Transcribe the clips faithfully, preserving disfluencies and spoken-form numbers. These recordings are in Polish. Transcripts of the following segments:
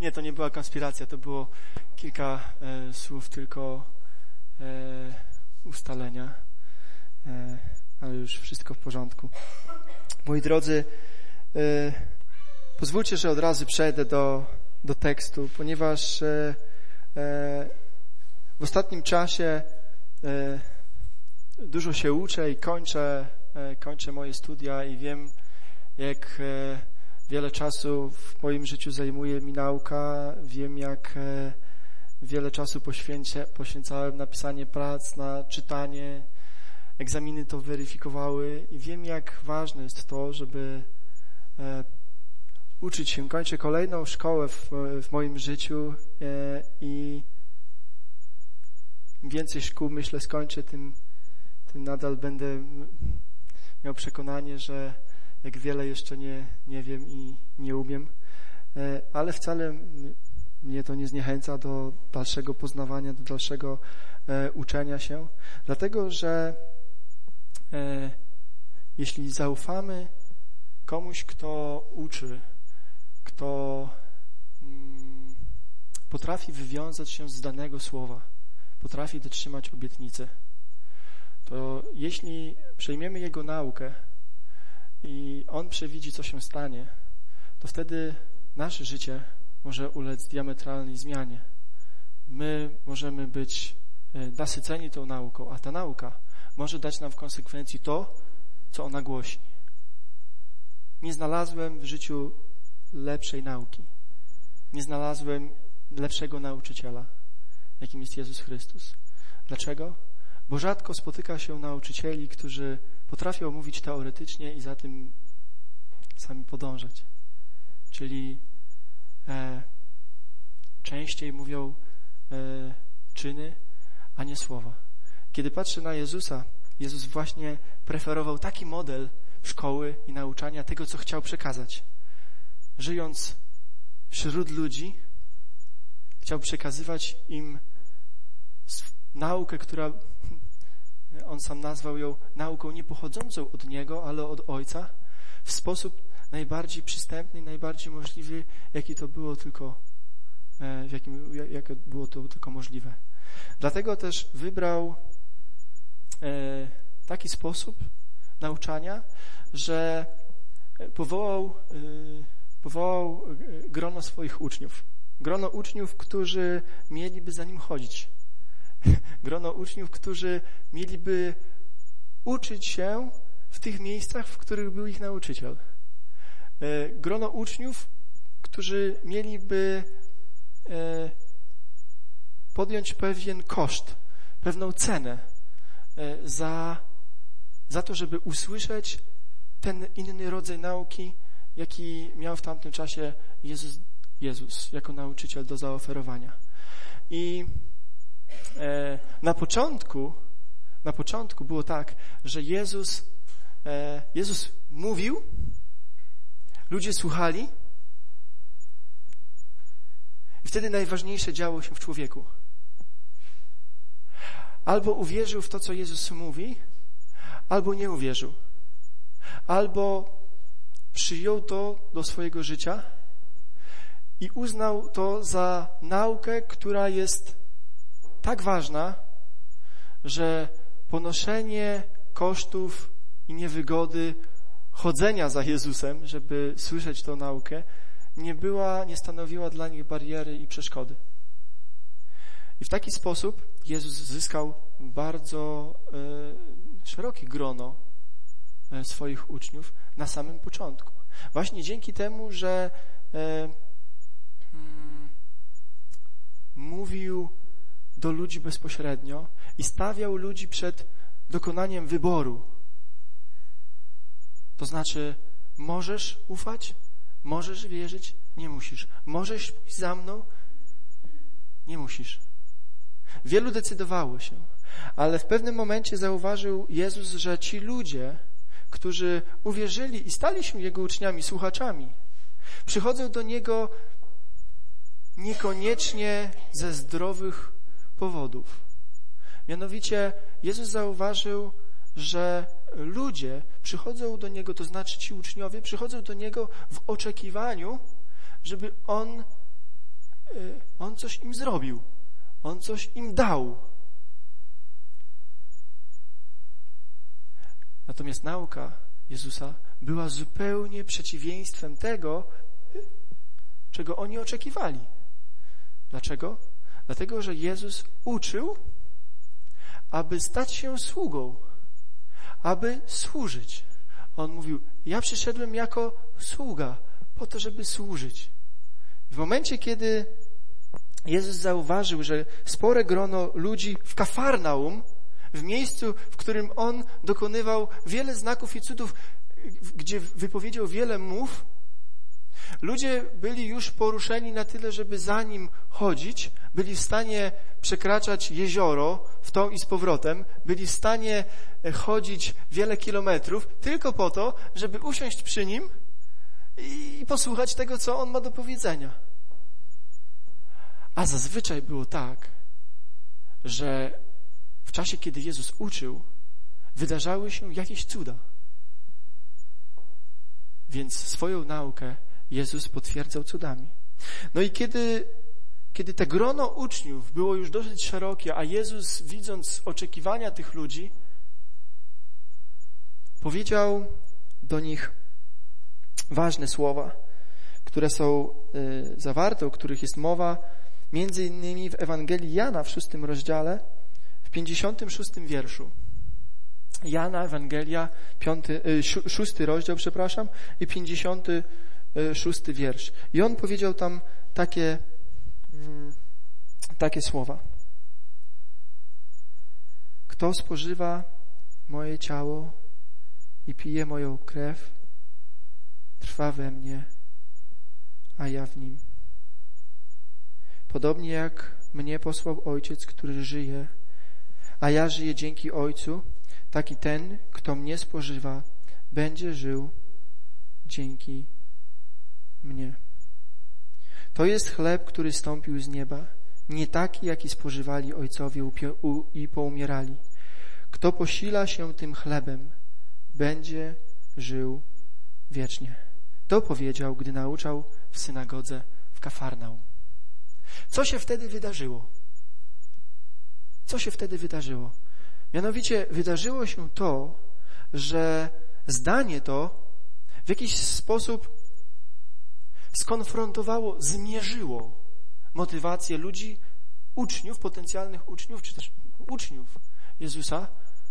Nie, to nie była konspiracja, to było kilka e, słów tylko e, ustalenia, e, ale już wszystko w porządku. Moi drodzy, e, pozwólcie, że od razu przejdę do, do tekstu, ponieważ e, e, w ostatnim czasie e, dużo się uczę i kończę, e, kończę moje studia i wiem, jak e, wiele czasu w moim życiu zajmuje mi nauka. Wiem, jak e, wiele czasu poświęcę, poświęcałem na pisanie prac, na czytanie. Egzaminy to weryfikowały i wiem, jak ważne jest to, żeby e, uczyć się. Kończę kolejną szkołę w, w moim życiu e, i im więcej szkół, myślę, skończę, tym, tym nadal będę miał przekonanie, że jak wiele jeszcze nie, nie wiem i nie umiem, ale wcale mnie to nie zniechęca do dalszego poznawania, do dalszego uczenia się, dlatego że jeśli zaufamy komuś, kto uczy, kto potrafi wywiązać się z danego słowa, potrafi dotrzymać obietnicy, to jeśli przejmiemy jego naukę i on przewidzi, co się stanie, to wtedy nasze życie może ulec diametralnej zmianie. My możemy być nasyceni tą nauką, a ta nauka może dać nam w konsekwencji to, co ona głosi. Nie znalazłem w życiu lepszej nauki. Nie znalazłem lepszego nauczyciela, jakim jest Jezus Chrystus. Dlaczego? Bo rzadko spotyka się nauczycieli, którzy potrafią mówić teoretycznie i za tym sami podążać. Czyli e, częściej mówią e, czyny, a nie słowa. Kiedy patrzę na Jezusa, Jezus właśnie preferował taki model szkoły i nauczania tego, co chciał przekazać. Żyjąc wśród ludzi, chciał przekazywać im naukę, która on sam nazwał ją nauką nie pochodzącą od Niego, ale od Ojca, w sposób najbardziej przystępny, najbardziej możliwy, jaki to było tylko, w jakim, jak było to tylko możliwe. Dlatego też wybrał taki sposób nauczania, że powołał, powołał grono swoich uczniów. Grono uczniów, którzy mieliby za Nim chodzić. Grono uczniów, którzy mieliby uczyć się w tych miejscach, w których był ich nauczyciel. Grono uczniów, którzy mieliby podjąć pewien koszt, pewną cenę za, za to, żeby usłyszeć ten inny rodzaj nauki, jaki miał w tamtym czasie Jezus, Jezus jako nauczyciel do zaoferowania. I e, na początku, na początku było tak, że Jezus, e, Jezus mówił, ludzie słuchali i wtedy najważniejsze działo się w człowieku. Albo uwierzył w to, co Jezus mówi, albo nie uwierzył. Albo przyjął to do swojego życia i uznał to za naukę, która jest tak ważna, że ponoszenie kosztów i niewygody chodzenia za Jezusem, żeby słyszeć tę naukę, nie była, nie stanowiła dla nich bariery i przeszkody. I w taki sposób Jezus zyskał bardzo e, szerokie grono e, swoich uczniów na samym początku. Właśnie dzięki temu, że e, mm, mówił do ludzi bezpośrednio i stawiał ludzi przed dokonaniem wyboru. To znaczy, możesz ufać, możesz wierzyć, nie musisz. Możesz pójść za mną, nie musisz. Wielu decydowało się, ale w pewnym momencie zauważył Jezus, że ci ludzie, którzy uwierzyli i stali się Jego uczniami, słuchaczami, przychodzą do Niego niekoniecznie ze zdrowych powodów. Mianowicie Jezus zauważył, że ludzie przychodzą do Niego, to znaczy ci uczniowie przychodzą do Niego w oczekiwaniu, żeby On On coś im zrobił. On coś im dał. Natomiast nauka Jezusa była zupełnie przeciwieństwem tego, czego oni oczekiwali. Dlaczego? Dlatego, że Jezus uczył, aby stać się sługą, aby służyć. On mówił, ja przyszedłem jako sługa, po to, żeby służyć. W momencie, kiedy Jezus zauważył, że spore grono ludzi w Kafarnaum, w miejscu, w którym On dokonywał wiele znaków i cudów, gdzie wypowiedział wiele mów, ludzie byli już poruszeni na tyle, żeby za Nim chodzić, byli w stanie przekraczać jezioro w tą i z powrotem, byli w stanie chodzić wiele kilometrów tylko po to, żeby usiąść przy Nim i posłuchać tego, co On ma do powiedzenia. A zazwyczaj było tak, że w czasie, kiedy Jezus uczył, wydarzały się jakieś cuda. Więc swoją naukę Jezus potwierdzał cudami. No i kiedy, kiedy te grono uczniów było już dosyć szerokie, a Jezus, widząc oczekiwania tych ludzi, powiedział do nich ważne słowa, które są y, zawarte, o których jest mowa między innymi w Ewangelii Jana w szóstym rozdziale, w pięćdziesiątym szóstym wierszu. Jana, Ewangelia, piąty, y, si, szósty rozdział, przepraszam, i pięćdziesiąty szósty wiersz. I on powiedział tam takie, mm, takie słowa. Kto spożywa moje ciało i pije moją krew, trwa we mnie, a ja w nim. Podobnie jak mnie posłał Ojciec, który żyje, a ja żyję dzięki Ojcu, tak i ten, kto mnie spożywa, będzie żył dzięki mnie. To jest chleb, który stąpił z nieba, nie taki, jaki spożywali ojcowie i poumierali. Kto posila się tym chlebem, będzie żył wiecznie. To powiedział, gdy nauczał w synagodze w Kafarnaum. Co się wtedy wydarzyło? Co się wtedy wydarzyło? Mianowicie wydarzyło się to, że zdanie to w jakiś sposób skonfrontowało, zmierzyło motywację ludzi, uczniów, potencjalnych uczniów, czy też uczniów Jezusa.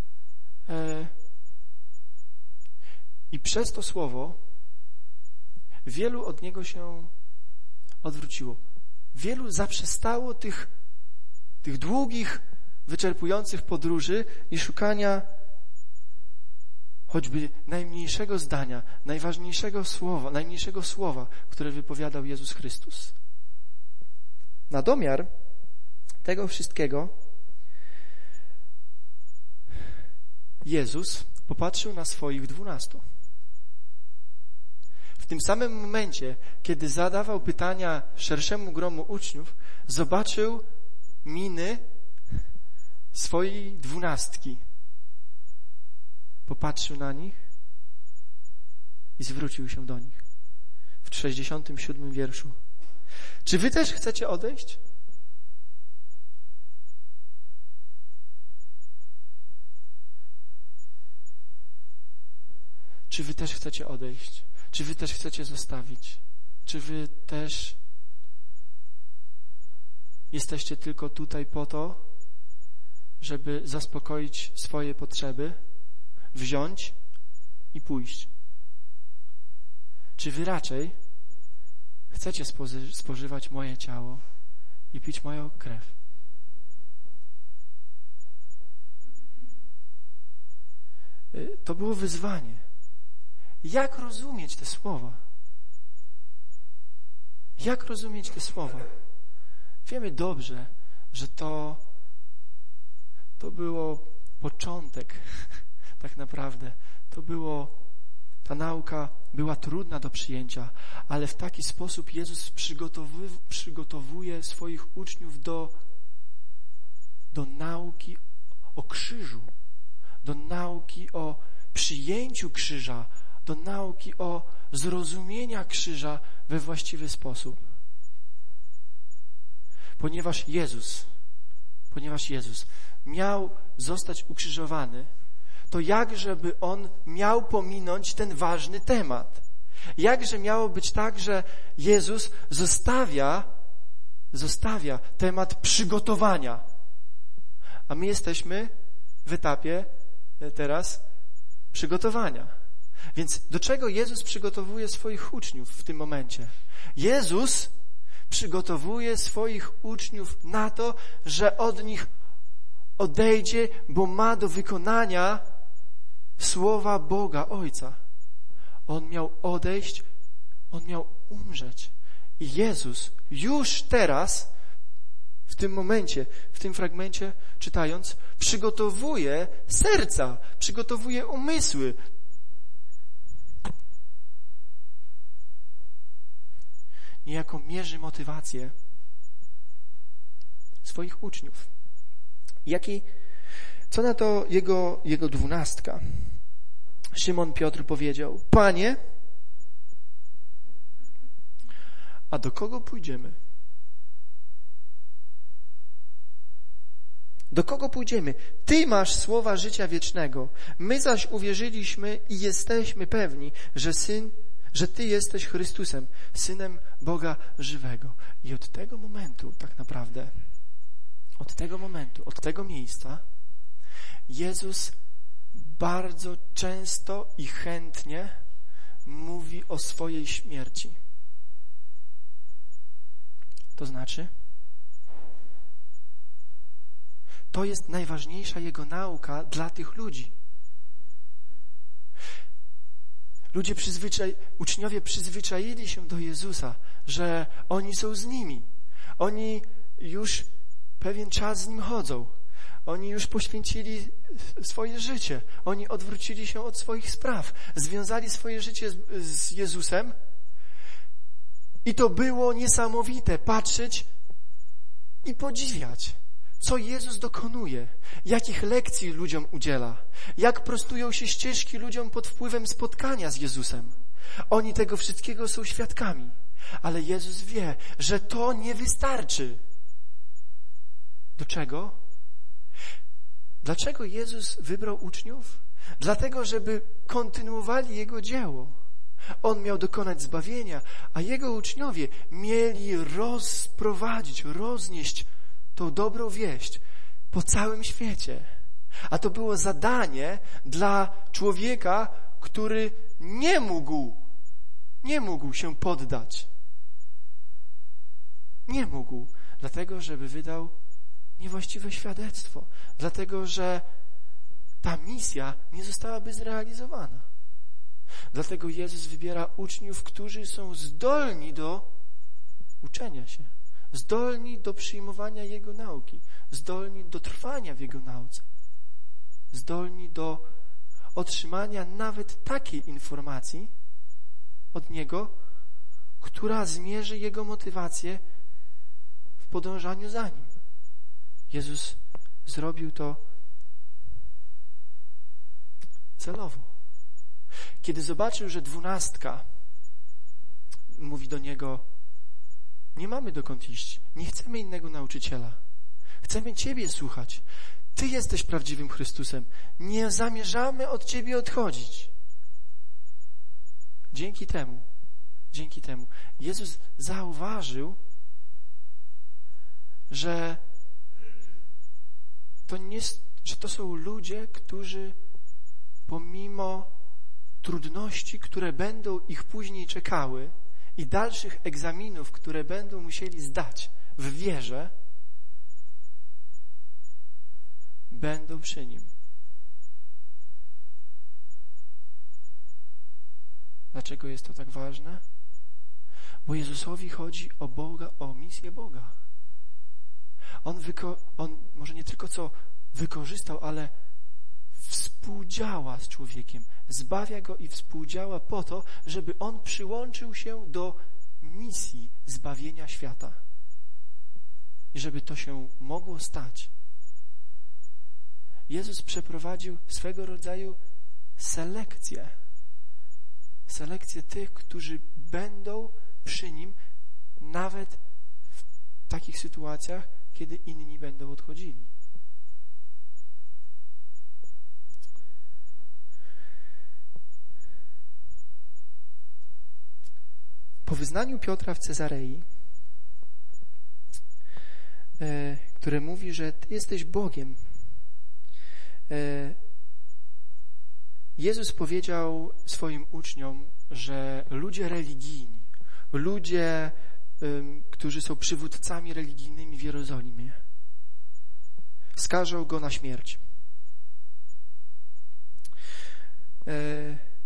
I przez to słowo wielu od Niego się odwróciło. Wielu zaprzestało tych, tych długich, wyczerpujących podróży i szukania choćby najmniejszego zdania, najważniejszego słowa, najmniejszego słowa, które wypowiadał Jezus Chrystus. Na domiar tego wszystkiego Jezus popatrzył na swoich dwunastu. W tym samym momencie, kiedy zadawał pytania szerszemu gronu uczniów, zobaczył miny swojej dwunastki. Popatrzył na nich i zwrócił się do nich. W sześćdziesiątym siódmym wierszu. Czy wy też chcecie odejść? Czy wy też chcecie odejść? Czy wy też chcecie zostawić? Czy wy też jesteście tylko tutaj po to, żeby zaspokoić swoje potrzeby, wziąć i pójść? Czy wy raczej chcecie spożywać moje ciało i pić moją krew? To było wyzwanie. Jak rozumieć te słowa? Jak rozumieć te słowa? Wiemy dobrze, że to, to było początek, tak naprawdę. To było, ta nauka była trudna do przyjęcia, ale w taki sposób Jezus przygotowuje, przygotowuje swoich uczniów do, do nauki o krzyżu, do nauki o przyjęciu krzyża, do nauki o zrozumienia krzyża we właściwy sposób. Ponieważ Jezus, ponieważ Jezus miał zostać ukrzyżowany, to jakżeby On miał pominąć ten ważny temat? Jakże miało być tak, że Jezus zostawia, zostawia temat przygotowania, a my jesteśmy w etapie teraz przygotowania. Więc do czego Jezus przygotowuje swoich uczniów w tym momencie? Jezus przygotowuje swoich uczniów na to, że od nich odejdzie, bo ma do wykonania słowa Boga Ojca. On miał odejść, On miał umrzeć. I Jezus już teraz, w tym momencie, w tym fragmencie czytając, przygotowuje serca, przygotowuje umysły. Niejako mierzy motywację swoich uczniów. Jaki, co na to jego, jego dwunastka? Szymon Piotr powiedział: Panie, a do kogo pójdziemy? Do kogo pójdziemy? Ty masz słowa życia wiecznego. My zaś uwierzyliśmy i jesteśmy pewni, że Syn, że Ty jesteś Chrystusem, Synem Boga żywego. I od tego momentu tak naprawdę, od tego momentu, od tego miejsca Jezus bardzo często i chętnie mówi o swojej śmierci. To znaczy, to jest najważniejsza Jego nauka dla tych ludzi. Ludzie przyzwyczaj, uczniowie przyzwyczaili się do Jezusa, że oni są z nimi. Oni już pewien czas z Nim chodzą. Oni już poświęcili swoje życie. Oni odwrócili się od swoich spraw. Związali swoje życie z, z Jezusem. I to było niesamowite patrzeć i podziwiać, co Jezus dokonuje, jakich lekcji ludziom udziela, jak prostują się ścieżki ludziom pod wpływem spotkania z Jezusem. Oni tego wszystkiego są świadkami, ale Jezus wie, że to nie wystarczy. Do czego? Dlaczego Jezus wybrał uczniów? Dlatego, żeby kontynuowali Jego dzieło. On miał dokonać zbawienia, a Jego uczniowie mieli rozprowadzić, roznieść tą dobrą wieść po całym świecie. A to było zadanie dla człowieka, który nie mógł, nie mógł się poddać. Nie mógł, dlatego, żeby wydał niewłaściwe świadectwo, dlatego, że ta misja nie zostałaby zrealizowana. Dlatego Jezus wybiera uczniów, którzy są zdolni do uczenia się, zdolni do przyjmowania Jego nauki, zdolni do trwania w Jego nauce, zdolni do otrzymania nawet takiej informacji od Niego, która zmierzy Jego motywację w podążaniu za Nim. Jezus zrobił to celowo. Kiedy zobaczył, że dwunastka mówi do Niego: nie mamy dokąd iść, nie chcemy innego nauczyciela, chcemy Ciebie słuchać. Ty jesteś prawdziwym Chrystusem, nie zamierzamy od Ciebie odchodzić. Dzięki temu, dzięki temu Jezus zauważył, że to, nie, że to są ludzie, którzy pomimo trudności, które będą ich później czekały i dalszych egzaminów, które będą musieli zdać w wierze, będą przy Nim. Dlaczego jest to tak ważne? Bo Jezusowi chodzi o Boga, o misję Boga. On, wyko- on może nie tylko co wykorzystał, ale współdziała z człowiekiem, zbawia go i współdziała po to, żeby on przyłączył się do misji zbawienia świata. I żeby to się mogło stać, Jezus przeprowadził swego rodzaju selekcję. Selekcję tych, którzy będą przy Nim nawet w takich sytuacjach, kiedy inni będą odchodzili. Po wyznaniu Piotra w Cezarei, e, które mówi, że Ty jesteś Bogiem, e, Jezus powiedział swoim uczniom, że ludzie religijni, ludzie, e, którzy są przywódcami religijnymi w Jerozolimie, skażą Go na śmierć. E,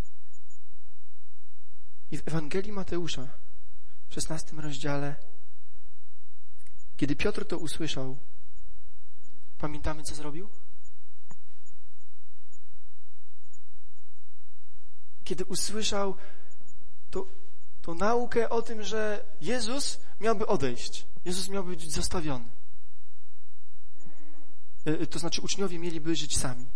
I w Ewangelii Mateusza, w szesnastym rozdziale, kiedy Piotr to usłyszał, pamiętamy, co zrobił? Kiedy usłyszał to, tą naukę o tym, że Jezus miałby odejść, Jezus miałby być zostawiony. To znaczy uczniowie mieliby żyć sami.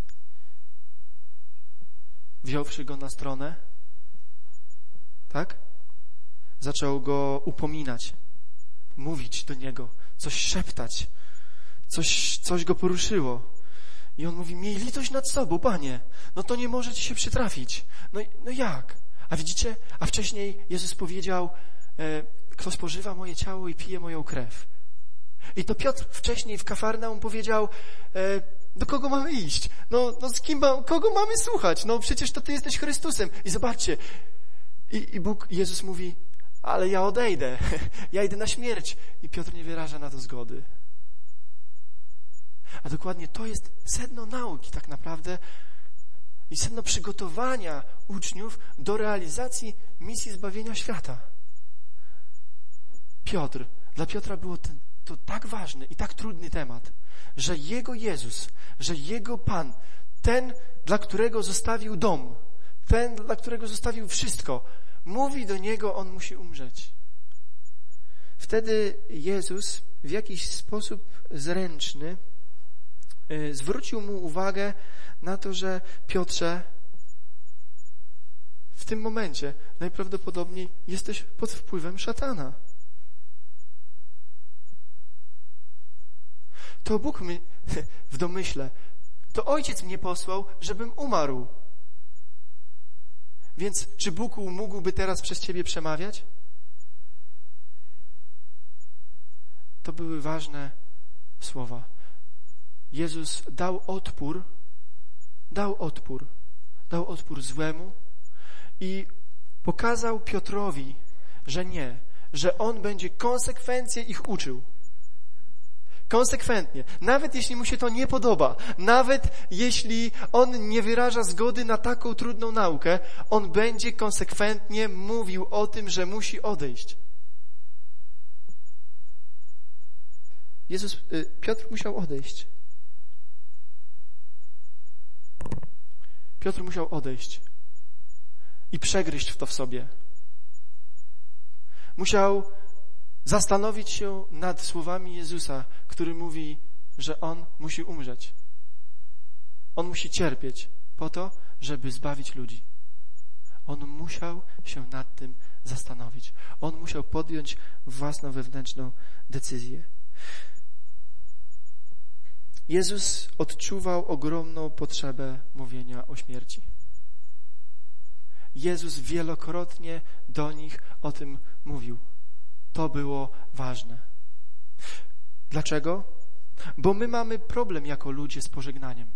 Wziąwszy go na stronę, tak? Zaczął go upominać, mówić do niego, coś szeptać, coś, coś go poruszyło. I on mówi, miej litość nad sobą, Panie, no to nie może ci się przytrafić. No, no jak? A widzicie? A wcześniej Jezus powiedział, e, kto spożywa moje ciało i pije moją krew. I to Piotr wcześniej w Kafarnaum powiedział, e, do kogo mamy iść? No, no z kim, ma, kogo mamy słuchać? No przecież to Ty jesteś Chrystusem. I zobaczcie, I, I Bóg, Jezus mówi, ale ja odejdę, ja idę na śmierć. I Piotr nie wyraża na to zgody. A dokładnie to jest sedno nauki tak naprawdę i sedno przygotowania uczniów do realizacji misji zbawienia świata. Piotr, dla Piotra było ten, to tak ważny i tak trudny temat, że Jego Jezus, że Jego Pan, ten, dla którego zostawił dom, ten, dla którego zostawił wszystko, mówi do niego, on musi umrzeć. Wtedy Jezus w jakiś sposób zręczny y, zwrócił mu uwagę na to, że Piotrze, w tym momencie najprawdopodobniej jesteś pod wpływem szatana. To Bóg mnie, w domyśle, to Ojciec mnie posłał, żebym umarł. Więc czy Bóg mógłby teraz przez ciebie przemawiać? To były ważne słowa. Jezus dał odpór, dał odpór, dał odpór złemu i pokazał Piotrowi, że nie, że on będzie konsekwentnie ich uczył. Konsekwentnie. Nawet jeśli mu się to nie podoba, nawet jeśli on nie wyraża zgody na taką trudną naukę, on będzie konsekwentnie mówił o tym, że musi odejść. Jezus, Piotr musiał odejść. Piotr musiał odejść i przegryźć to w sobie. Musiał zastanowić się nad słowami Jezusa, który mówi, że On musi umrzeć. On musi cierpieć po to, żeby zbawić ludzi. On musiał się nad tym zastanowić. On musiał podjąć własną wewnętrzną decyzję. Jezus odczuwał ogromną potrzebę mówienia o śmierci. Jezus wielokrotnie do nich o tym mówił. To było ważne. Dlaczego? Bo my mamy problem jako ludzie z pożegnaniem.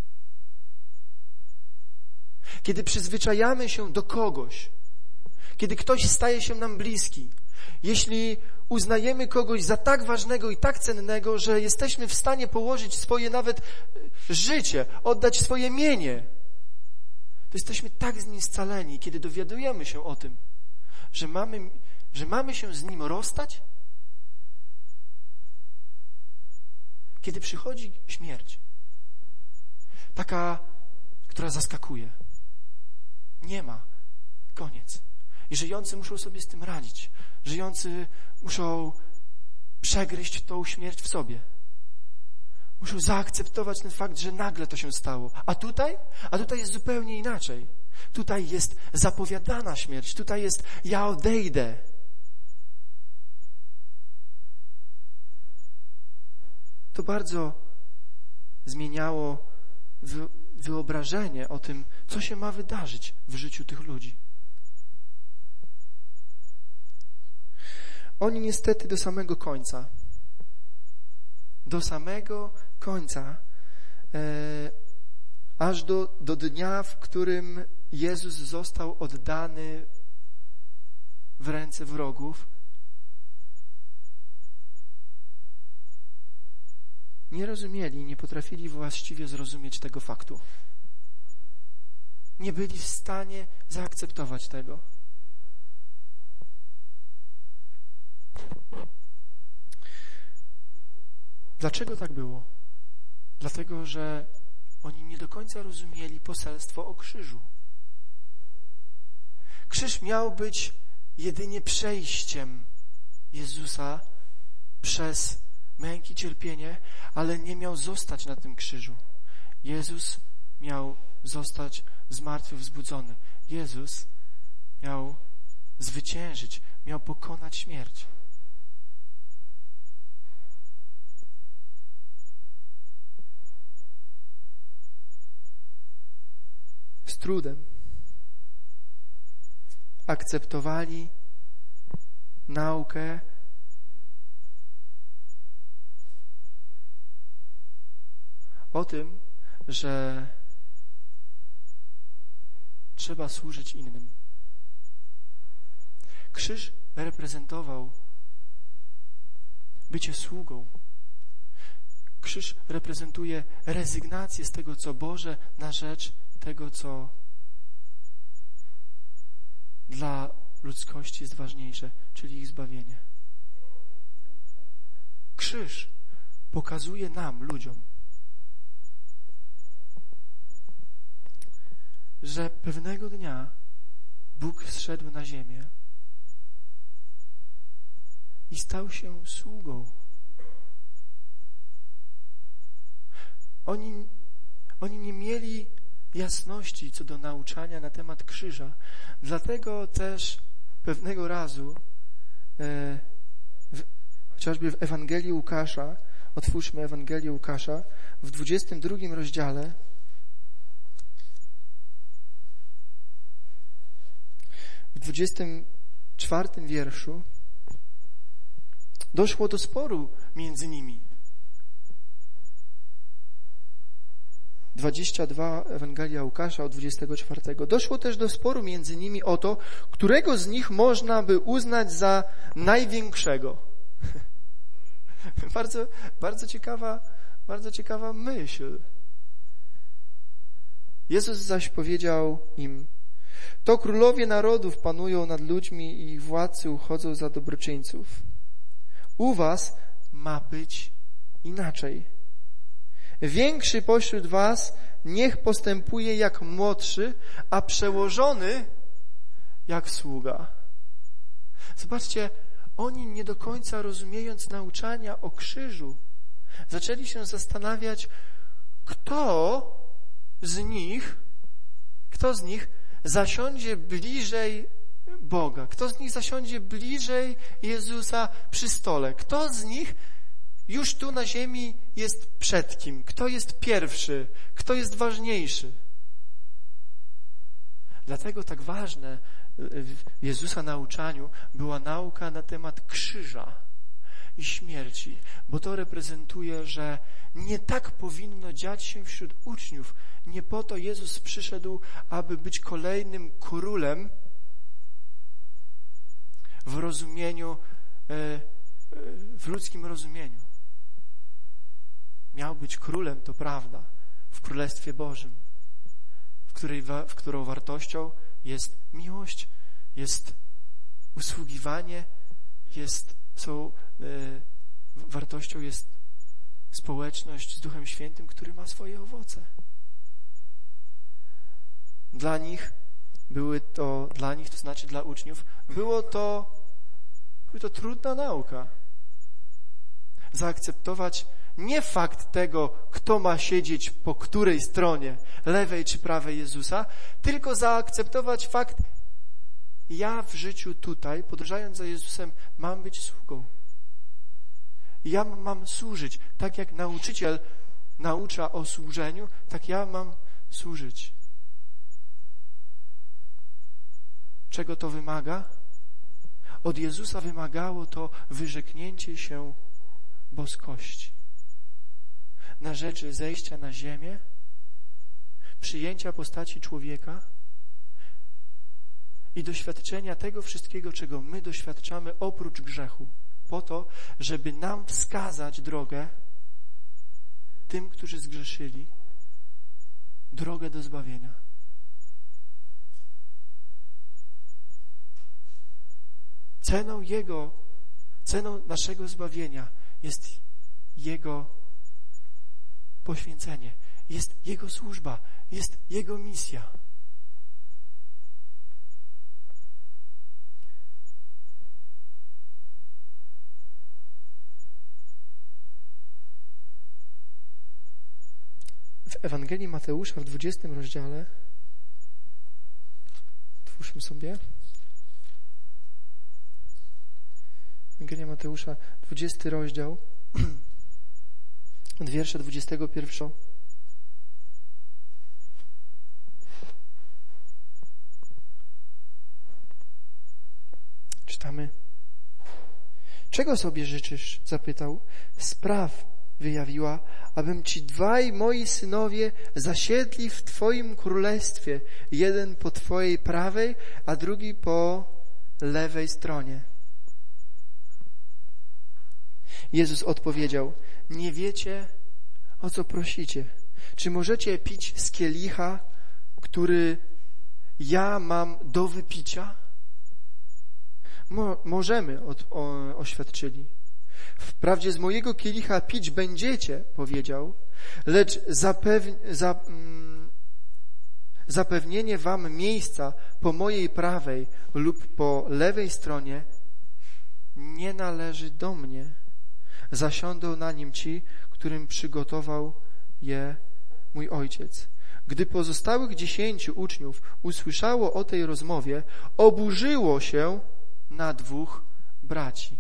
Kiedy przyzwyczajamy się do kogoś, kiedy ktoś staje się nam bliski, jeśli uznajemy kogoś za tak ważnego i tak cennego, że jesteśmy w stanie położyć swoje nawet życie, oddać swoje mienie, to jesteśmy tak z nim scaleni, kiedy dowiadujemy się o tym, że mamy, że mamy się z nim rozstać, kiedy przychodzi śmierć, taka, która zaskakuje. Nie ma. Koniec. I żyjący muszą sobie z tym radzić. Żyjący muszą przegryźć tą śmierć w sobie. Muszą zaakceptować ten fakt, że nagle to się stało. A tutaj? A tutaj jest zupełnie inaczej. Tutaj jest zapowiadana śmierć. Tutaj jest ja odejdę. To bardzo zmieniało wyobrażenie o tym, co się ma wydarzyć w życiu tych ludzi. Oni niestety do samego końca, do samego końca, e, aż do, do dnia, w którym Jezus został oddany w ręce wrogów, nie rozumieli, nie potrafili właściwie zrozumieć tego faktu. Nie byli w stanie zaakceptować tego. Dlaczego tak było? Dlatego, że oni nie do końca rozumieli poselstwo o krzyżu. Krzyż miał być jedynie przejściem Jezusa przez męki, cierpienie, ale nie miał zostać na tym krzyżu. Jezus miał zostać zmartwychwzbudzony. Jezus miał zwyciężyć, miał pokonać śmierć. Z trudem akceptowali naukę o tym, że trzeba służyć innym. Krzyż reprezentował bycie sługą. Krzyż reprezentuje rezygnację z tego, co Boże, na rzecz tego, co dla ludzkości jest ważniejsze, czyli ich zbawienie. Krzyż pokazuje nam, ludziom, że pewnego dnia Bóg zszedł na ziemię i stał się sługą. Oni, oni nie mieli jasności co do nauczania na temat krzyża. Dlatego też pewnego razu e, w, chociażby w Ewangelii Łukasza, otwórzmy Ewangelię Łukasza, w dwudziestym drugim rozdziale w dwudziestym czwartym wierszu doszło do sporu między nimi. dwadzieścia dwa Ewangelia Łukasza od dwudziestego czwartego. Doszło też do sporu między nimi o to, którego z nich można by uznać za największego. bardzo, bardzo ciekawa, bardzo ciekawa myśl. Jezus zaś powiedział im: to królowie narodów panują nad ludźmi i ich władcy uchodzą za dobroczyńców. U was ma być inaczej. Większy pośród was niech postępuje jak młodszy, a przełożony jak sługa. Zobaczcie, oni nie do końca rozumiejąc nauczania o krzyżu, zaczęli się zastanawiać, kto z nich, kto z nich zasiądzie bliżej Boga, kto z nich zasiądzie bliżej Jezusa przy stole, kto z nich już tu na ziemi jest przed kim, kto jest pierwszy, kto jest ważniejszy. Dlatego tak ważne w Jezusa nauczaniu była nauka na temat krzyża i śmierci, bo to reprezentuje, że nie tak powinno dziać się wśród uczniów. Nie po to Jezus przyszedł, aby być kolejnym królem w rozumieniu, w ludzkim rozumieniu. Miał być królem, to prawda, w Królestwie Bożym, w, której, w którą wartością jest miłość, jest usługiwanie, jest, są, y, wartością jest społeczność z Duchem Świętym, który ma swoje owoce. Dla nich były to, dla nich, to znaczy dla uczniów, było to, była to trudna nauka. Zaakceptować nie fakt tego, kto ma siedzieć po której stronie, lewej czy prawej Jezusa, tylko zaakceptować fakt, ja w życiu tutaj, podążając za Jezusem, mam być sługą. Ja mam służyć. Tak jak nauczyciel naucza o służeniu, tak ja mam służyć. Czego to wymaga? Od Jezusa wymagało to wyrzeknięcie się boskości. Na rzeczy zejścia na ziemię, przyjęcia postaci człowieka i doświadczenia tego wszystkiego, czego my doświadczamy oprócz grzechu, po to, żeby nam wskazać drogę tym, którzy zgrzeszyli, drogę do zbawienia. Ceną Jego, ceną naszego zbawienia jest Jego poświęcenie, jest Jego służba, jest Jego misja. W Ewangelii Mateusza w dwudziestym rozdziale, otwórzmy sobie, Ewangelia Mateusza, dwudziesty rozdział, od wiersza dwudziestego pierwszego. Czytamy. Czego sobie życzysz? Zapytał. Spraw wyjawiła, abym ci dwaj moi synowie zasiedli w Twoim królestwie, jeden po Twojej prawej, a drugi po lewej stronie. Jezus odpowiedział, nie wiecie, o co prosicie. Czy możecie pić z kielicha, który ja mam do wypicia? Mo- możemy, od, o, oświadczyli. Wprawdzie z mojego kielicha pić będziecie, powiedział, lecz zapew- za, mm, zapewnienie wam miejsca po mojej prawej lub po lewej stronie nie należy do mnie. Zasiądą na nim ci, którym przygotował je mój ojciec. Gdy pozostałych dziesięciu uczniów usłyszało o tej rozmowie, oburzyło się na dwóch braci.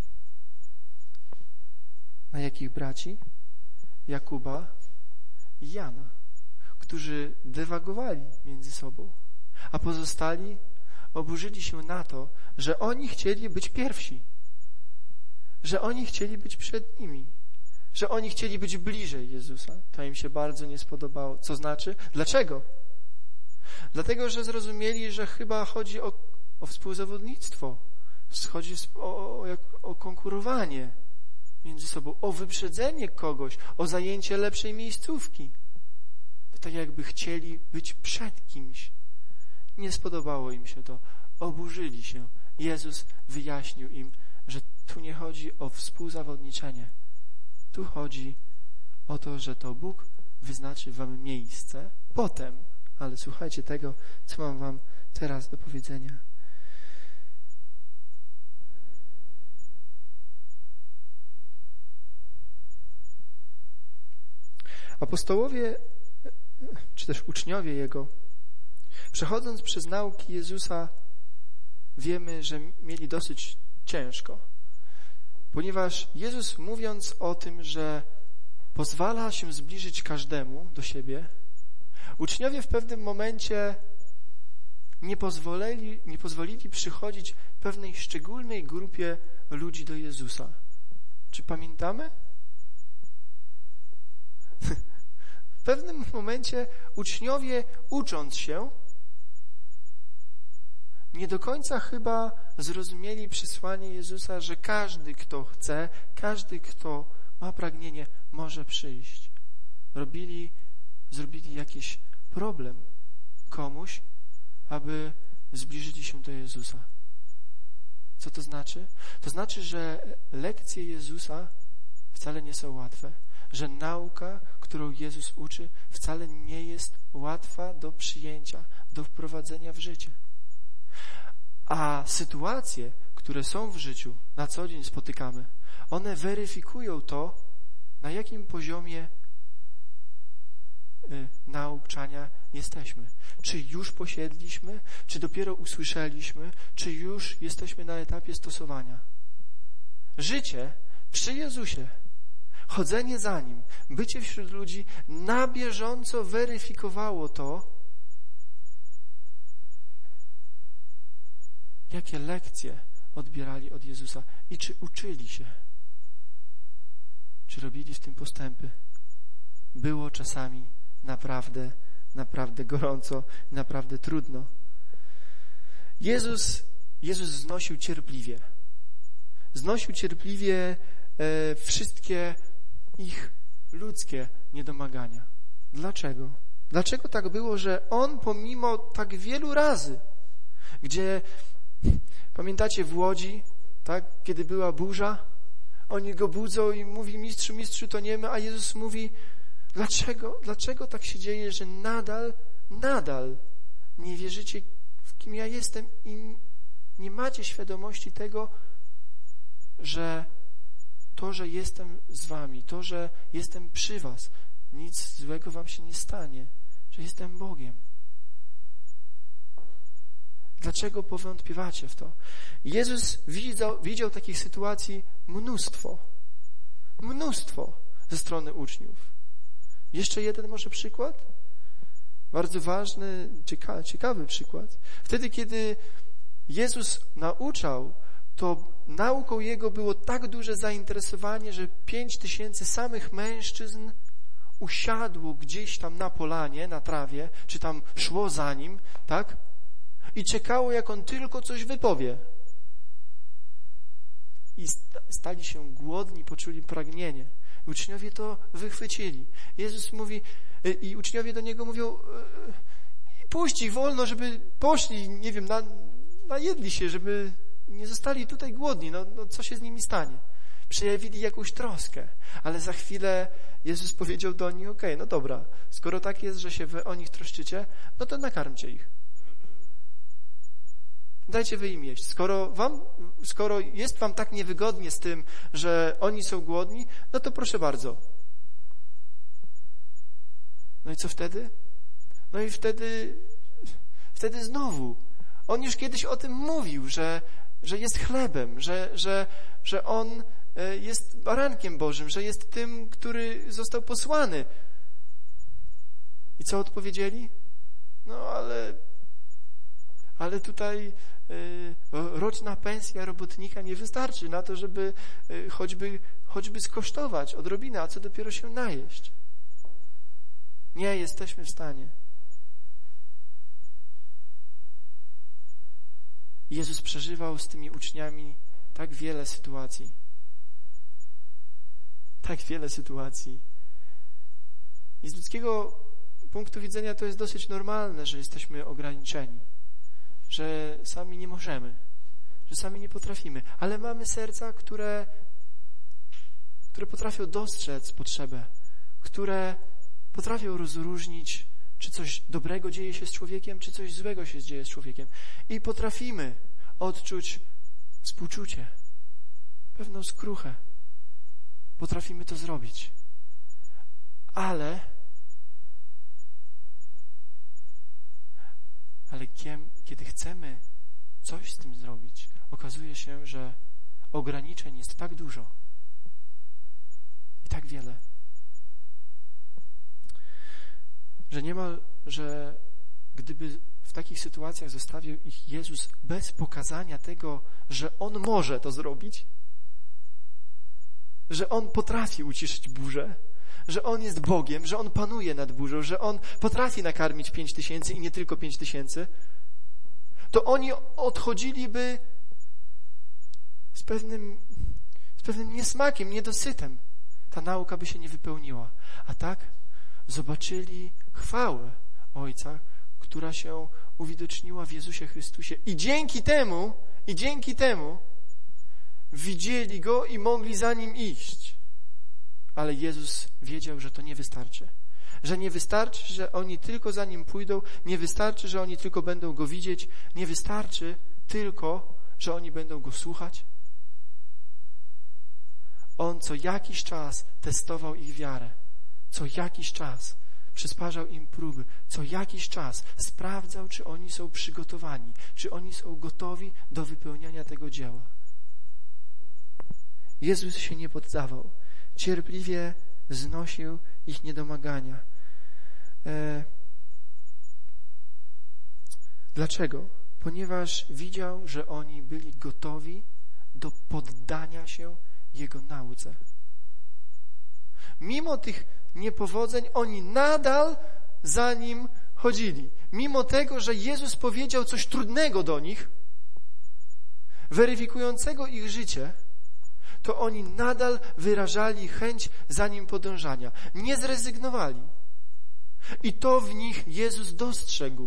Na jakich braci? Jakuba i Jana, którzy dywagowali między sobą, a pozostali oburzyli się na to, że oni chcieli być pierwsi, że oni chcieli być przed nimi, że oni chcieli być bliżej Jezusa. To im się bardzo nie spodobało. Co znaczy? Dlaczego? Dlatego, że zrozumieli, że chyba chodzi o, o współzawodnictwo, chodzi o, o, o konkurowanie między sobą, o wyprzedzenie kogoś, o zajęcie lepszej miejscówki. To tak jakby chcieli być przed kimś. Nie spodobało im się to. Oburzyli się. Jezus wyjaśnił im, że tu nie chodzi o współzawodniczenie. Tu chodzi o to, że to Bóg wyznaczy wam miejsce potem. Ale słuchajcie tego, co mam wam teraz do powiedzenia. Apostołowie, czy też uczniowie Jego, przechodząc przez nauki Jezusa, wiemy, że mieli dosyć ciężko. Ponieważ Jezus, mówiąc o tym, że pozwala się zbliżyć każdemu do siebie, uczniowie w pewnym momencie nie pozwolili, nie pozwolili przychodzić pewnej szczególnej grupie ludzi do Jezusa. Czy pamiętamy? W pewnym momencie uczniowie, ucząc się, nie do końca chyba zrozumieli przesłanie Jezusa, że każdy, kto chce, każdy, kto ma pragnienie, może przyjść. Robili, zrobili jakiś problem komuś, aby zbliżyli się do Jezusa. Co to znaczy? To znaczy, że lekcje Jezusa wcale nie są łatwe, że nauka, którą Jezus uczy, wcale nie jest łatwa do przyjęcia, do wprowadzenia w życie. A sytuacje, które są w życiu, na co dzień spotykamy, one weryfikują to, na jakim poziomie y, nauczania jesteśmy. Czy już posiedliśmy, czy dopiero usłyszeliśmy, czy już jesteśmy na etapie stosowania. Życie przy Jezusie chodzenie za Nim, bycie wśród ludzi na bieżąco weryfikowało to, jakie lekcje odbierali od Jezusa i czy uczyli się, czy robili w tym postępy. Było czasami naprawdę, naprawdę gorąco, naprawdę trudno. Jezus, Jezus znosił cierpliwie. Znosił cierpliwie e, wszystkie ich ludzkie niedomagania. Dlaczego? Dlaczego tak było, że On pomimo tak wielu razy, gdzie, pamiętacie w Łodzi, tak, kiedy była burza, oni Go budzą i mówi: mistrzu, mistrzu, toniemy, a Jezus mówi: dlaczego, dlaczego tak się dzieje, że nadal, nadal nie wierzycie, w kim ja jestem i nie macie świadomości tego, że to, że jestem z wami, to, że jestem przy was, nic złego wam się nie stanie, że jestem Bogiem. Dlaczego powątpiewacie w to? Jezus widział, widział takich sytuacji mnóstwo. Mnóstwo ze strony uczniów. Jeszcze jeden może przykład? Bardzo ważny, ciekawy, ciekawy przykład. Wtedy, kiedy Jezus nauczał, to nauką Jego było tak duże zainteresowanie, że pięć tysięcy samych mężczyzn usiadło gdzieś tam na polanie, na trawie, czy tam szło za Nim, tak? I czekało, jak On tylko coś wypowie. I stali się głodni, poczuli pragnienie. I uczniowie to wychwycili. Jezus mówi, i uczniowie do Niego mówią: puść ich wolno, żeby poszli, nie wiem, na, najedli się, żeby nie zostali tutaj głodni. No, no co się z nimi stanie? Przejawili jakąś troskę, ale za chwilę Jezus powiedział do nich: okej, okay, no dobra, skoro tak jest, że się wy o nich troszczycie, no to nakarmcie ich. Dajcie wy im jeść. Skoro wam, skoro jest wam tak niewygodnie z tym, że oni są głodni, no to proszę bardzo. No i co wtedy? No i wtedy, wtedy znowu. On już kiedyś o tym mówił, że, że jest chlebem, że, że, że On jest barankiem Bożym, że jest tym, który został posłany. I co odpowiedzieli? No ale, ale tutaj y, roczna pensja robotnika nie wystarczy na to, żeby y, choćby, choćby skosztować odrobinę, a co dopiero się najeść. Nie jesteśmy w stanie. Jezus przeżywał z tymi uczniami tak wiele sytuacji. Tak wiele sytuacji. I z ludzkiego punktu widzenia to jest dosyć normalne, że jesteśmy ograniczeni, że sami nie możemy, że sami nie potrafimy, ale mamy serca, które, które potrafią dostrzec potrzebę, które potrafią rozróżnić, czy coś dobrego dzieje się z człowiekiem, czy coś złego się dzieje z człowiekiem. I potrafimy odczuć współczucie, pewną skruchę. Potrafimy to zrobić. Ale ale kiedy chcemy coś z tym zrobić, okazuje się, że ograniczeń jest tak dużo i tak wiele, że niemal, że gdyby w takich sytuacjach zostawił ich Jezus bez pokazania tego, że On może to zrobić, że On potrafi uciszyć burzę, że On jest Bogiem, że On panuje nad burzą, że On potrafi nakarmić pięć tysięcy i nie tylko pięć tysięcy, to oni odchodziliby z pewnym, z pewnym niesmakiem, niedosytem. Ta nauka by się nie wypełniła. A tak zobaczyli chwałę Ojca, która się uwidoczniła w Jezusie Chrystusie. I dzięki temu, i dzięki temu widzieli Go i mogli za Nim iść. Ale Jezus wiedział, że to nie wystarczy. Że nie wystarczy, że oni tylko za Nim pójdą, nie wystarczy, że oni tylko będą Go widzieć, nie wystarczy tylko, że oni będą Go słuchać. On co jakiś czas testował ich wiarę. Co jakiś czas przysparzał im próby. Co jakiś czas sprawdzał, czy oni są przygotowani, czy oni są gotowi do wypełniania tego dzieła. Jezus się nie poddawał. cierpliwie znosił ich niedomagania. E, dlaczego? Ponieważ widział, że oni byli gotowi do poddania się Jego nauce. Mimo tych niepowodzeń, oni nadal za Nim chodzili. Mimo tego, że Jezus powiedział coś trudnego do nich, weryfikującego ich życie, to oni nadal wyrażali chęć za Nim podążania. Nie zrezygnowali. I to w nich Jezus dostrzegł.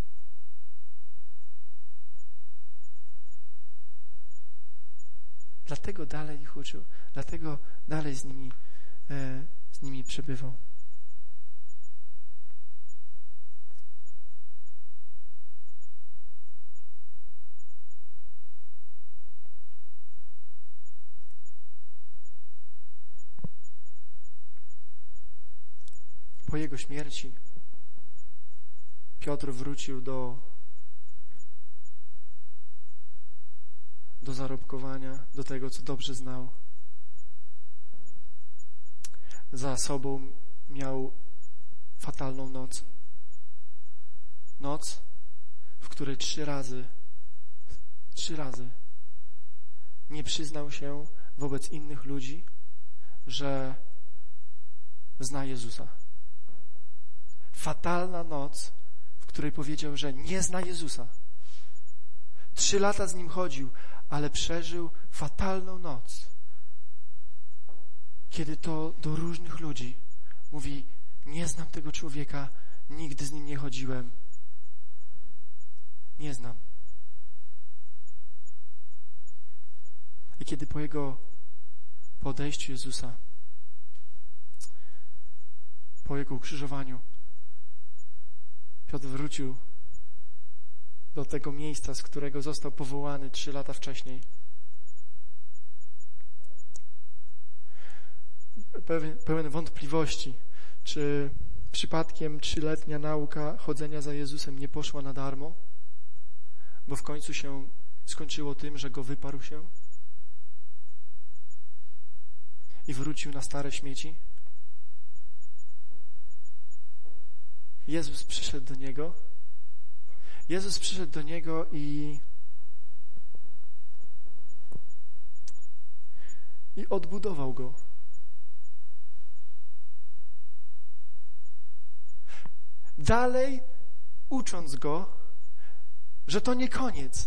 Dlatego dalej ich uczył. Dlatego dalej z nimi, e, z nimi przebywał. Po Jego śmierci Piotr wrócił do, do zarobkowania, do tego, co dobrze znał. Za sobą miał fatalną noc. Noc, w której trzy razy, trzy razy nie przyznał się wobec innych ludzi, że zna Jezusa. Fatalna noc, w której powiedział, że nie zna Jezusa. Trzy lata z Nim chodził, ale przeżył fatalną noc. Kiedy to do różnych ludzi mówi: nie znam tego człowieka, nigdy z nim nie chodziłem. Nie znam. I kiedy po Jego po odejściu Jezusa, po Jego ukrzyżowaniu, Piotr wrócił do tego miejsca, z którego został powołany trzy lata wcześniej. Pełen, pełen wątpliwości, czy przypadkiem trzyletnia nauka chodzenia za Jezusem nie poszła na darmo, bo w końcu się skończyło tym, że Go wyparł się i wrócił na stare śmieci. Jezus przyszedł do Niego. Jezus przyszedł do Niego i i odbudował Go. Dalej ucząc Go, że to nie koniec.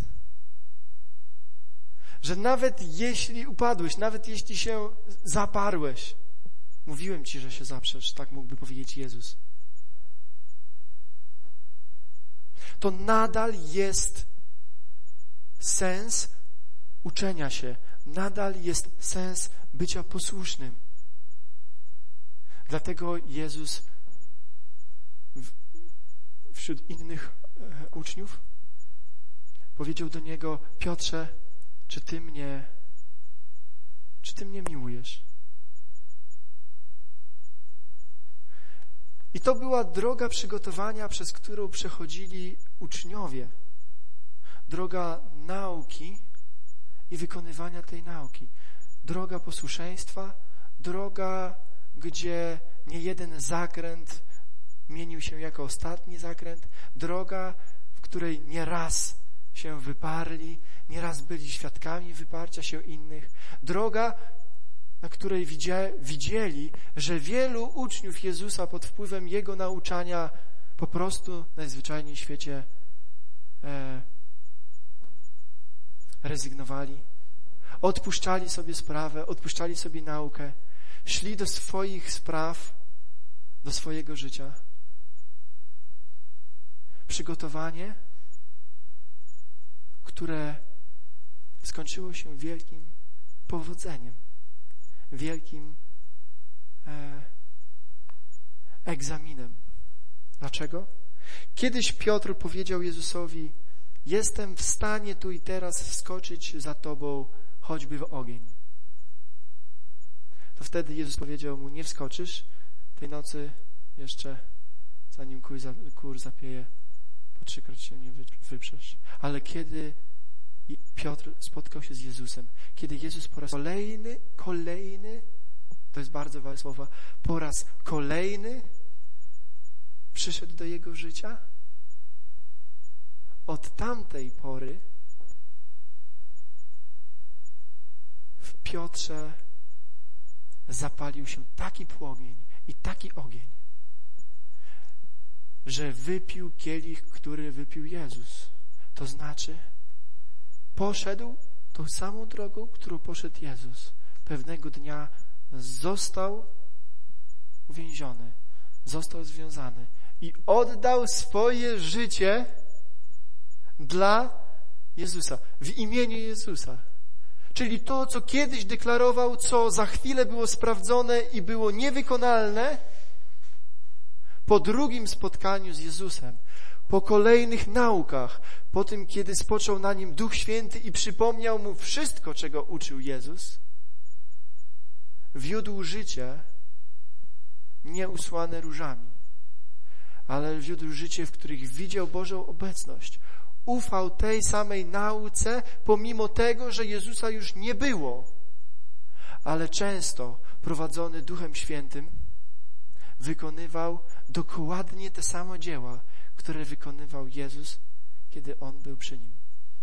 Że nawet jeśli upadłeś, nawet jeśli się zaparłeś, mówiłem Ci, że się zaprzesz, tak mógłby powiedzieć Jezus, to nadal jest sens uczenia się, nadal jest sens bycia posłusznym. Dlatego Jezus wśród innych e, uczniów powiedział do Niego: Piotrze, czy Ty mnie czy Ty mnie miłujesz? I to była droga przygotowania, przez którą przechodzili uczniowie. Droga nauki i wykonywania tej nauki. Droga posłuszeństwa, droga, gdzie nie jeden zakręt mienił się jako ostatni zakręt. Droga, w której nieraz się wyparli, nieraz byli świadkami wyparcia się innych. Droga, na której widzieli, że wielu uczniów Jezusa pod wpływem Jego nauczania po prostu najzwyczajniej w świecie e, rezygnowali, odpuszczali sobie sprawę, odpuszczali sobie naukę, szli do swoich spraw, do swojego życia. Przygotowanie, które skończyło się wielkim powodzeniem, wielkim e, egzaminem. Dlaczego? Kiedyś Piotr powiedział Jezusowi: jestem w stanie tu i teraz wskoczyć za Tobą choćby w ogień. To wtedy Jezus powiedział mu: nie wskoczysz, tej nocy jeszcze, zanim kur, za, kur zapieje, po trzykroć się nie wyprzesz. Ale kiedy Piotr spotkał się z Jezusem, kiedy Jezus po raz kolejny, kolejny to jest bardzo ważne słowa, po raz kolejny przyszedł do jego życia. Od tamtej pory w Piotrze zapalił się taki płomień i taki ogień, że wypił kielich, który wypił Jezus. To znaczy poszedł tą samą drogą, którą poszedł Jezus. Pewnego dnia został uwięziony, został związany i oddał swoje życie dla Jezusa, w imieniu Jezusa. Czyli to, co kiedyś deklarował, co za chwilę było sprawdzone i było niewykonalne, po drugim spotkaniu z Jezusem, po kolejnych naukach, po tym, kiedy spoczął na nim Duch Święty i przypomniał mu wszystko, czego uczył Jezus, wiódł życie nieusłane różami, ale wiódł życie, w których widział Bożą obecność. Ufał tej samej nauce, pomimo tego, że Jezusa już nie było, ale często prowadzony Duchem Świętym wykonywał dokładnie te same dzieła, które wykonywał Jezus, kiedy On był przy Nim.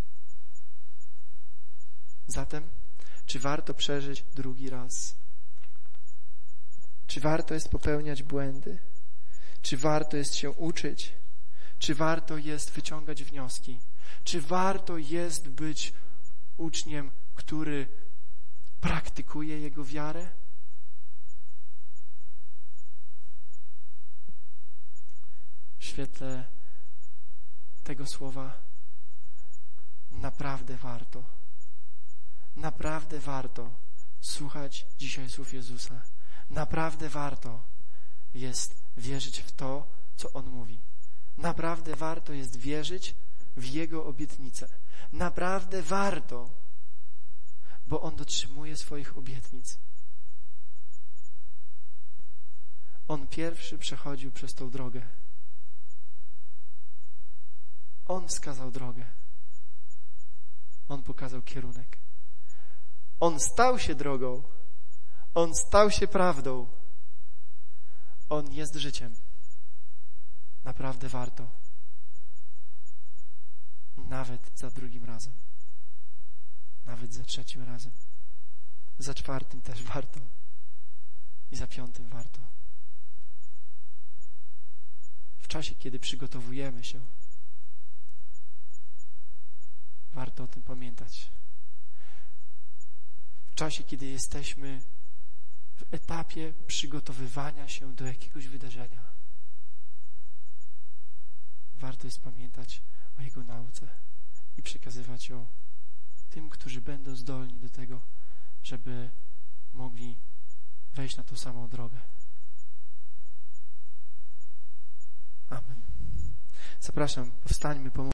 Zatem, czy warto przeżyć drugi raz? Czy warto jest popełniać błędy? Czy warto jest się uczyć? Czy warto jest wyciągać wnioski? Czy warto jest być uczniem, który praktykuje jego wiarę? W świetle tego słowa naprawdę warto, naprawdę warto słuchać dzisiaj słów Jezusa. Naprawdę warto jest wierzyć w to, co On mówi. Naprawdę warto jest wierzyć w Jego obietnice. Naprawdę warto, bo On dotrzymuje swoich obietnic. On pierwszy przechodził przez tą drogę. On wskazał drogę. On pokazał kierunek. On stał się drogą. On stał się prawdą. On jest życiem. Naprawdę warto. Nawet za drugim razem. Nawet za trzecim razem. Za czwartym też warto. I za piątym warto. W czasie, kiedy przygotowujemy się, warto o tym pamiętać. W czasie, kiedy jesteśmy w etapie przygotowywania się do jakiegoś wydarzenia, warto jest pamiętać o Jego nauce i przekazywać ją tym, którzy będą zdolni do tego, żeby mogli wejść na tą samą drogę. Amen. Zapraszam, powstańmy, pomóżmy.